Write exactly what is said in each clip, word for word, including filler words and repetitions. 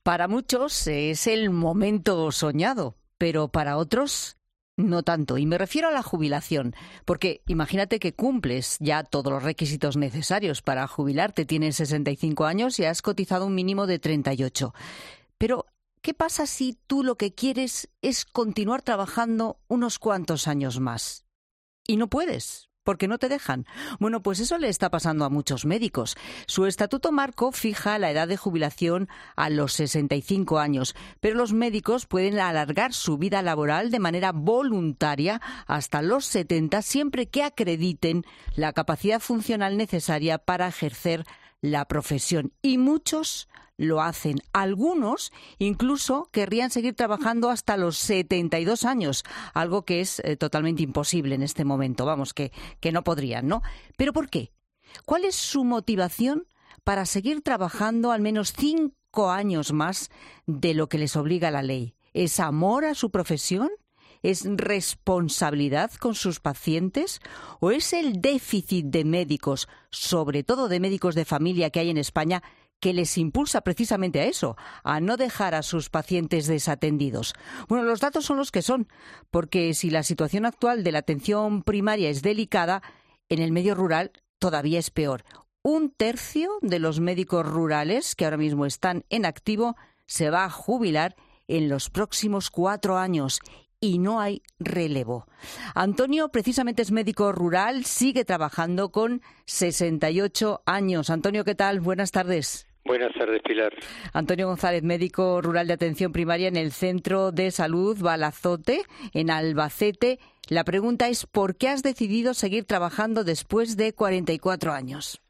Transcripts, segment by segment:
Para muchos es el momento soñado, pero para otros no tanto. Y me refiero a la jubilación, porque imagínate que cumples ya todos los requisitos necesarios para jubilarte. Tienes sesenta y cinco años y has cotizado un mínimo de treinta y ocho. Pero, ¿qué pasa si tú lo que quieres es continuar trabajando unos cuantos años más? Y no puedes, porque no te dejan. Bueno, pues eso le está pasando a muchos médicos. Su estatuto marco fija la edad de jubilación a los sesenta y cinco años, pero los médicos pueden alargar su vida laboral de manera voluntaria hasta los setenta, siempre que acrediten la capacidad funcional necesaria para ejercer la profesión. Y muchos lo hacen. Algunos incluso querrían seguir trabajando hasta los setenta y dos años, algo que es eh, totalmente imposible en este momento. Vamos, que, que no podrían, ¿no? ¿Pero por qué? ¿Cuál es su motivación para seguir trabajando al menos cinco años más de lo que les obliga la ley? ¿Es amor a su profesión? ¿Es responsabilidad con sus pacientes? ¿O es el déficit de médicos, sobre todo de médicos de familia que hay en España, que les impulsa precisamente a eso, a no dejar a sus pacientes desatendidos? Bueno, los datos son los que son, porque si la situación actual de la atención primaria es delicada, en el medio rural todavía es peor. Un tercio de los médicos rurales que ahora mismo están en activo se va a jubilar en los próximos cuatro años. Y no hay relevo. Antonio precisamente es médico rural, sigue trabajando con sesenta y ocho años. Antonio, ¿qué tal? Buenas tardes. Buenas tardes, Pilar. Antonio González, médico rural de atención primaria en el Centro de Salud Balazote, en Albacete. La pregunta es, ¿por qué has decidido seguir trabajando después de cuarenta y cuatro años?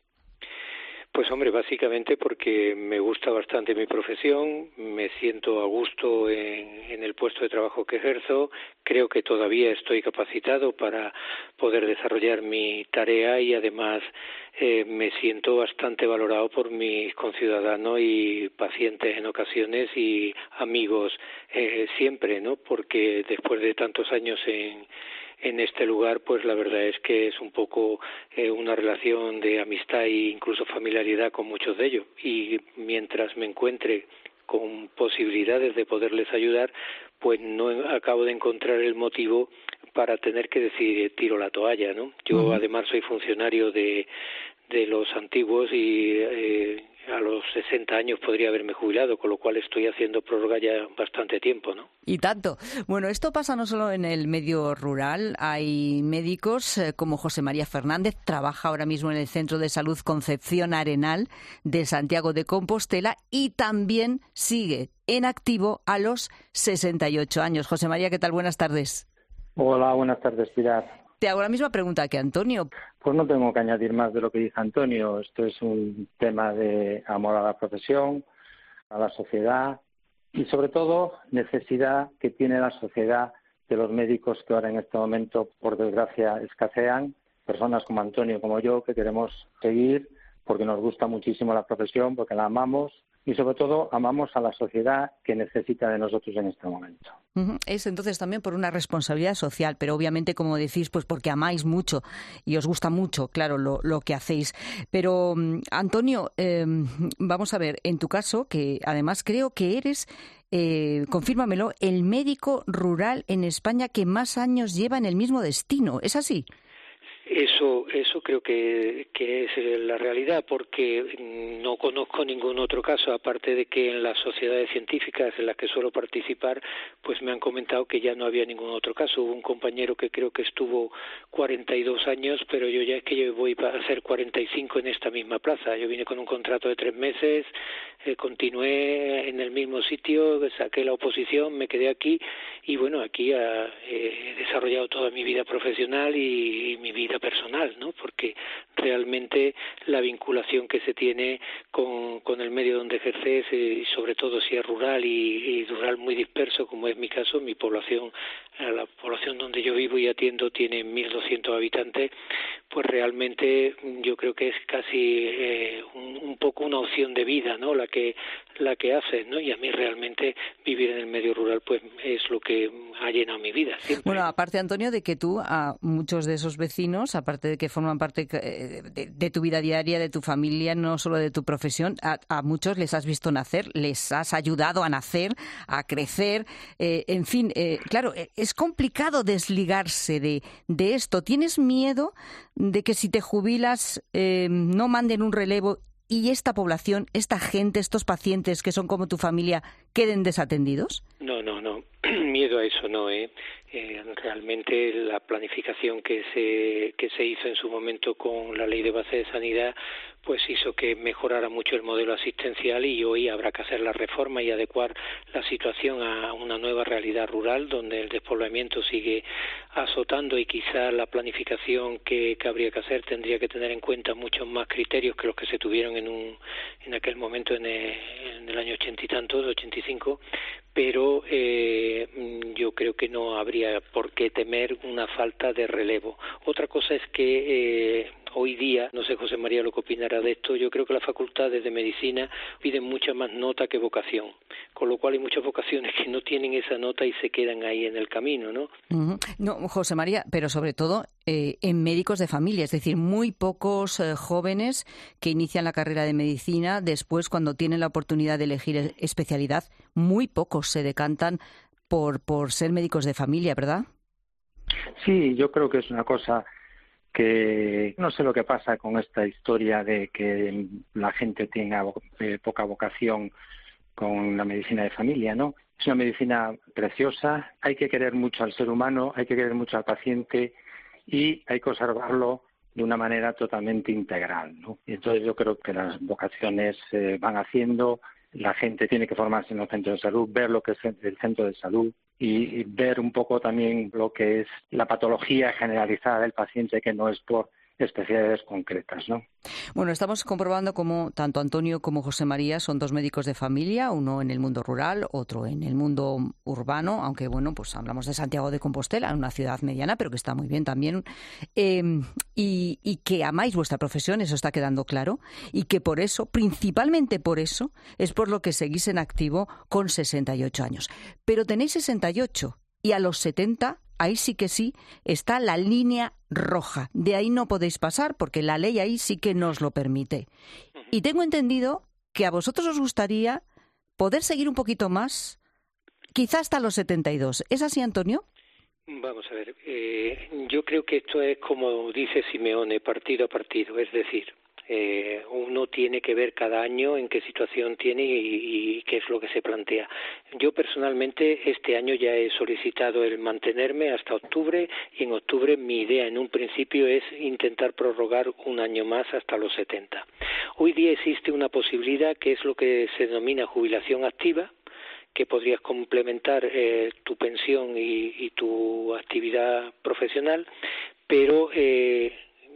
Pues hombre, básicamente porque me gusta bastante mi profesión, me siento a gusto en, en el puesto de trabajo que ejerzo, creo que todavía estoy capacitado para poder desarrollar mi tarea y además eh, me siento bastante valorado por mis conciudadanos y pacientes en ocasiones y amigos eh, siempre, ¿no? Porque después de tantos años en en este lugar, pues la verdad es que es un poco eh, una relación de amistad e incluso familiaridad con muchos de ellos. Y mientras me encuentre con posibilidades de poderles ayudar, pues no acabo de encontrar el motivo para tener que decir tiro la toalla, ¿no? Yo uh-huh. además soy funcionario de de los antiguos y eh, a los sesenta años podría haberme jubilado, con lo cual estoy haciendo prórroga ya bastante tiempo, ¿no? Y tanto. Bueno, esto pasa no solo en el medio rural, hay médicos eh, como José María Fernández, trabaja ahora mismo en el Centro de Salud Concepción Arenal de Santiago de Compostela y también sigue en activo a los sesenta y ocho años. José María, ¿qué tal? Buenas tardes. Hola, buenas tardes, Pilar. Te hago la misma pregunta que Antonio. Pues no tengo que añadir más de lo que dice Antonio. Esto es un tema de amor a la profesión, a la sociedad y, sobre todo, necesidad que tiene la sociedad de los médicos que ahora en este momento, por desgracia, escasean. Personas como Antonio, como yo, que queremos seguir porque nos gusta muchísimo la profesión, porque la amamos y, sobre todo, amamos a la sociedad que necesita de nosotros en este momento. Uh-huh. Es entonces también por una responsabilidad social, pero obviamente, como decís, pues porque amáis mucho y os gusta mucho, claro, lo, lo que hacéis. Pero, um, Antonio, eh, vamos a ver, en tu caso, que además creo que eres, eh, confírmamelo, el médico rural en España que más años lleva en el mismo destino, ¿es así? Eso, eso creo que, que es la realidad, porque no conozco ningún otro caso, aparte de que en las sociedades científicas en las que suelo participar, pues me han comentado que ya no había ningún otro caso. Hubo un compañero que creo que estuvo cuarenta y dos años, pero yo ya es que yo voy a hacer cuarenta y cinco en esta misma plaza. Yo vine con un contrato de tres meses, eh, continué en el mismo sitio, saqué la oposición, me quedé aquí y bueno, aquí ha, eh, he desarrollado toda mi vida profesional y, y mi vida personal, ¿no? Porque realmente la vinculación que se tiene con, con el medio donde ejerces, eh, y sobre todo si es rural y, y rural muy disperso, como es mi caso, mi población, la población donde yo vivo y atiendo tiene mil doscientos habitantes, pues realmente yo creo que es casi eh, un, un poco una opción de vida, ¿no? La que la que haces, ¿no? Y a mí realmente vivir en el medio rural pues es lo que ha llenado mi vida siempre. Bueno, aparte, Antonio, de que tú a muchos de esos vecinos años, aparte de que forman parte de, de tu vida diaria, de tu familia, no solo de tu profesión, a, a muchos les has visto nacer, les has ayudado a nacer, a crecer, eh, en fin, eh, claro, es complicado desligarse de, de esto. ¿Tienes miedo de que si te jubilas eh, no manden un relevo y esta población, esta gente, estos pacientes que son como tu familia, queden desatendidos? No, no, no. Miedo a eso no, ¿eh? Eh, realmente la planificación que se que se hizo en su momento con la Ley de Base de Sanidad pues hizo que mejorara mucho el modelo asistencial, y hoy habrá que hacer la reforma y adecuar la situación a una nueva realidad rural donde el despoblamiento sigue azotando, y quizá la planificación que, que habría que hacer tendría que tener en cuenta muchos más criterios que los que se tuvieron en un en aquel momento en el, en el año ochenta y tantos, ochenta y cinco, pero eh, yo creo que no habría por qué temer una falta de relevo. Otra cosa es que eh, hoy día, no sé José María lo que opinará de esto, yo creo que las facultades de medicina piden mucha más nota que vocación, con lo cual hay muchas vocaciones que no tienen esa nota y se quedan ahí en el camino, ¿no? Uh-huh. No, José María, pero sobre todo eh, en médicos de familia, es decir, muy pocos eh, jóvenes que inician la carrera de medicina, después cuando tienen la oportunidad de elegir especialidad, muy pocos se decantan por, por ser médicos de familia, ¿verdad? Sí, yo creo que es una cosa que no sé lo que pasa con esta historia de que la gente tenga eh, poca vocación con la medicina de familia, ¿no? Es una medicina preciosa, hay que querer mucho al ser humano, hay que querer mucho al paciente y hay que observarlo de una manera totalmente integral, ¿no? Y entonces yo creo que las vocaciones se eh, van haciendo, la gente tiene que formarse en los centros de salud, ver lo que es el centro de salud y ver un poco también lo que es la patología generalizada del paciente, que no es por especialidades concretas, ¿no? Bueno, estamos comprobando cómo tanto Antonio como José María son dos médicos de familia, uno en el mundo rural, otro en el mundo urbano, aunque bueno, pues hablamos de Santiago de Compostela, una ciudad mediana, pero que está muy bien también, eh, y, y que amáis vuestra profesión, eso está quedando claro, y que por eso, principalmente por eso, es por lo que seguís en activo con sesenta y ocho años. Pero tenéis sesenta y ocho y a los setenta, ahí sí que sí, está la línea roja. De ahí no podéis pasar porque la ley ahí sí que nos lo permite. Y tengo entendido que a vosotros os gustaría poder seguir un poquito más, quizá hasta los setenta y dos. ¿Es así, Antonio? Vamos a ver, eh, yo creo que esto es como dice Simeone, partido a partido, es decir, Eh, uno tiene que ver cada año en qué situación tiene y, y qué es lo que se plantea. Yo personalmente este año ya he solicitado el mantenerme hasta octubre, y en octubre mi idea en un principio es intentar prorrogar un año más hasta los setenta. Hoy día existe una posibilidad que es lo que se denomina jubilación activa, que podrías complementar eh, tu pensión y, y tu actividad profesional, pero eh,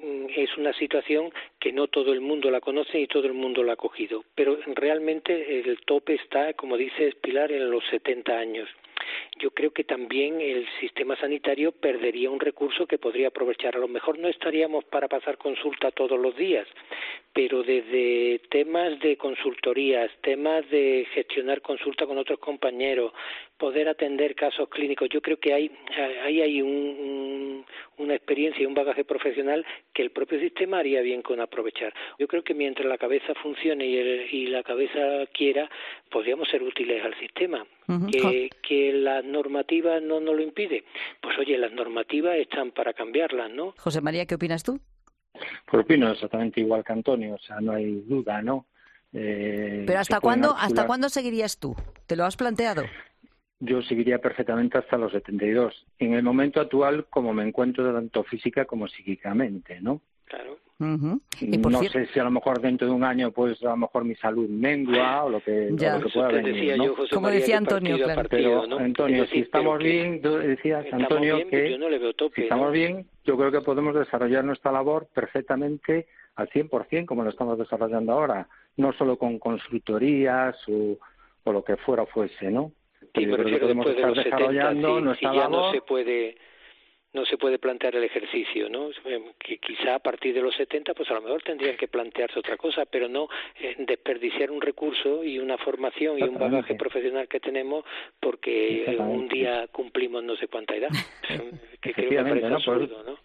es una situación que no todo el mundo la conoce y todo el mundo la ha cogido, pero realmente el tope está, como dice Pilar, en los setenta años. Yo creo que también el sistema sanitario perdería un recurso que podría aprovechar. A lo mejor no estaríamos para pasar consulta todos los días, pero desde temas de consultorías, temas de gestionar consulta con otros compañeros, poder atender casos clínicos, yo creo que hay, ahí hay un, un, una experiencia y un bagaje profesional que el propio sistema haría bien con aprovechar. Yo creo que mientras la cabeza funcione y, el, y la cabeza quiera, podríamos ser útiles al sistema. Uh-huh. Que, que la normativa no nos lo impide. Pues oye, las normativas están para cambiarlas, ¿no? José María, ¿qué opinas tú? Pues opino exactamente igual que Antonio, o sea, no hay duda, ¿no? Eh, Pero ¿hasta cuándo, articular... hasta cuándo seguirías tú? ¿Te lo has planteado? Yo seguiría perfectamente hasta los setenta y dos. En el momento actual, como me encuentro tanto física como psíquicamente, ¿no? Claro. Uh-huh. ¿Y no cierto? sé si a lo mejor dentro de un año, pues a lo mejor mi salud mengua o lo que, o lo que pueda venir, decía ¿no? yo, José Como María, decía Antonio, claro. Partido, pero ¿no? Antonio, decir, si estamos que, bien, tú decías, Antonio, bien, que yo no le veo tope, si estamos ¿no? bien, yo creo que podemos desarrollar nuestra labor perfectamente al cien por ciento como lo estamos desarrollando ahora, no solo con consultorías o, o lo que fuera fuese, ¿no? Sí, me refiero después de los setenta, sí, nuestra si ya labor, no se puede no se puede plantear el ejercicio, ¿no? Que quizá a partir de los setenta, pues a lo mejor tendrían que plantearse otra cosa, pero no eh, desperdiciar un recurso y una formación y un bagaje profesional que tenemos porque un día cumplimos no sé cuánta edad, que creo que parece ¿no? absurdo, ¿no?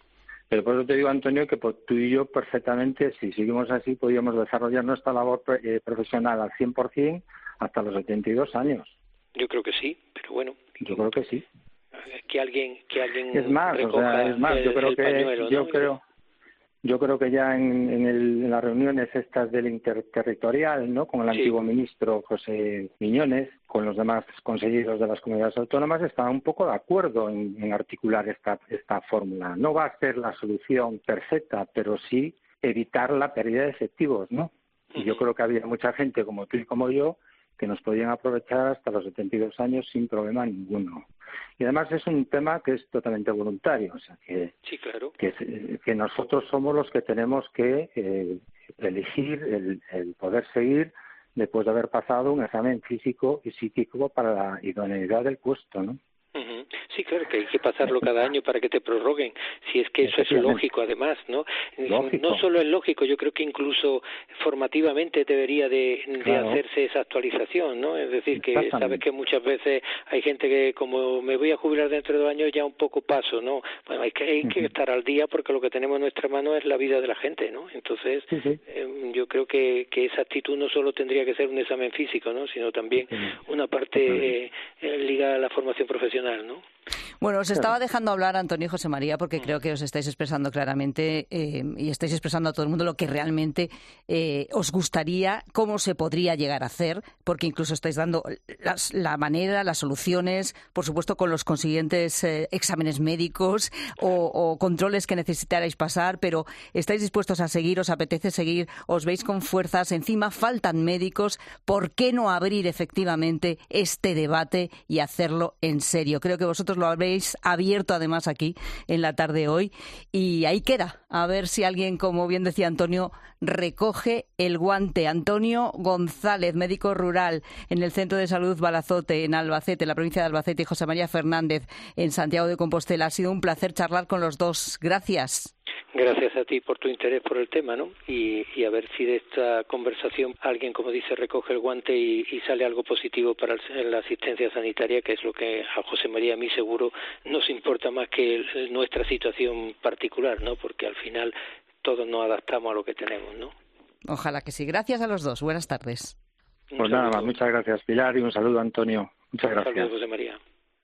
Pero por eso te digo, Antonio, que pues, tú y yo perfectamente, si seguimos así, podríamos desarrollar nuestra labor eh, profesional al cien por ciento hasta los setenta y dos años. Yo creo que sí, pero bueno. Yo creo que sí. Que alguien, que alguien es más, o sea, es más, el, yo creo que pañuelo, yo ¿no? creo yo creo que ya en, en, el, en las reuniones estas del interterritorial, ¿no? Con el sí. antiguo ministro José Miñones, con los demás consejeros de las comunidades autónomas, estaban un poco de acuerdo en, en articular esta esta fórmula. No va a ser la solución perfecta, pero sí evitar la pérdida de efectivos, ¿no? Y yo creo que había mucha gente como tú y como yo que nos podían aprovechar hasta los setenta y dos años sin problema ninguno. Y además es un tema que es totalmente voluntario, o sea, que, sí, claro. que, que nosotros somos los que tenemos que eh, elegir el, el poder seguir después de haber pasado un examen físico y psíquico para la idoneidad del puesto, ¿no? Uh-huh. Sí, claro que hay que pasarlo cada año para que te prorroguen, si es que eso es lógico además, ¿no? Lógico. No solo es lógico, yo creo que incluso formativamente debería de, de claro. hacerse esa actualización, ¿no? Es decir, que sabes que muchas veces hay gente que como me voy a jubilar dentro de dos años ya un poco paso, ¿no? Bueno, hay que, hay que uh-huh. estar al día porque lo que tenemos en nuestra mano es la vida de la gente, ¿no? Entonces, sí, sí. Eh, yo creo que, que esa actitud no solo tendría que ser un examen físico, ¿no? Sino también sí. una parte eh, ligada a la formación profesional, ¿no? Bueno, os estaba dejando hablar Antonio y José María porque creo que os estáis expresando claramente eh, y estáis expresando a todo el mundo lo que realmente eh, os gustaría, cómo se podría llegar a hacer, porque incluso estáis dando las, la manera, las soluciones, por supuesto con los consiguientes eh, exámenes médicos o, o controles que necesitarais pasar, pero estáis dispuestos a seguir, os apetece seguir, os veis con fuerzas, encima faltan médicos, ¿por qué no abrir efectivamente este debate y hacerlo en serio? Creo que vosotros lo habréis abierto además aquí en la tarde hoy y ahí queda, a ver si alguien, como bien decía Antonio, recoge el guante. Antonio González, médico rural en el Centro de Salud Balazote en Albacete, en la provincia de Albacete, y José María Fernández en Santiago de Compostela. Ha sido un placer charlar con los dos. Gracias. Gracias a ti por tu interés por el tema, ¿no? Y, y a ver si de esta conversación alguien, como dice, recoge el guante y, y sale algo positivo para el, la asistencia sanitaria, que es lo que a José María y a mí seguro nos importa más que el, nuestra situación particular, ¿no? Porque al final todos nos adaptamos a lo que tenemos, ¿no? Ojalá que sí. Gracias a los dos. Buenas tardes. Pues nada más. Muchas gracias, Pilar, y un saludo, Antonio. Muchas gracias. Un saludo, José María.